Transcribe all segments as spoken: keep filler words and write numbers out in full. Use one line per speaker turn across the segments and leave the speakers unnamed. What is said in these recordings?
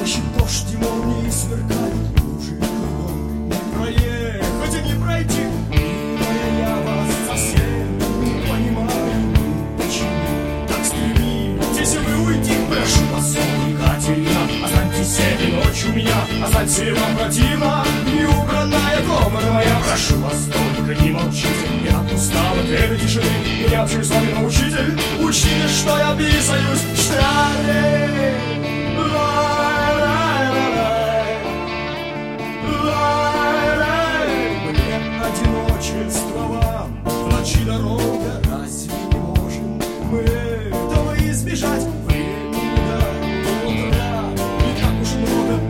Хлещет дождь и молнии сверкают лужи кругом. Не проехать и не пройти мимо, я вас совсем не понимаю. Почему так стремитесь вы уйти? Прошу вас, Екатерина, останьтесь этой ночью у меня. Останьте вам противно, неубранная комната моя. Прошу вас, только не молчите, я так устал от этой тишины. Меня учили с вами научитель, учили, что я писаюсь в штаны. Мне одиночество вам в ночи дорога. Разве не можем мы этого избежать? Времени до утра не так уж много.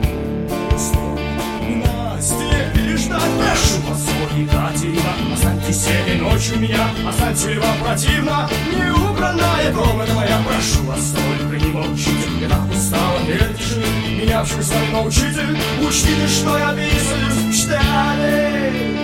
Настя переждать. Прошу вас, Екатерина, останьтесь этой ночью у меня. Останьте вам противно, неубранная комната моя. Прошу вас, только не молчите, я так устал от этой тишины. Меня учили с вами научитель, учили, что я писаюсь в штаны.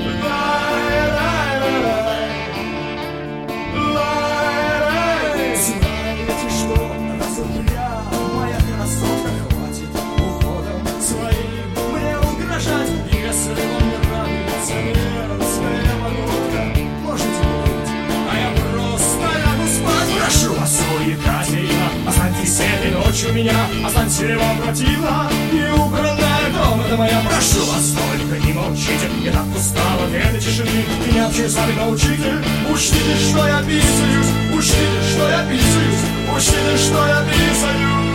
Знаете что, разумля, моя красотка, хватит уходом своим мне угрожать. Если вам не нравится мерзкая погодка, можете быть, а я просто лягу спать. Прошу вас, Екатерина, останьтесь этой ночью у меня. Останьте вам противно, неубранная комната моя. Прошу вас, только не молчите, я так устал от этой тишины. Меня учили с вами научитель, учтите, что я писаюсь. Учтите, что я писаюсь. Учтите, что я писаюсь.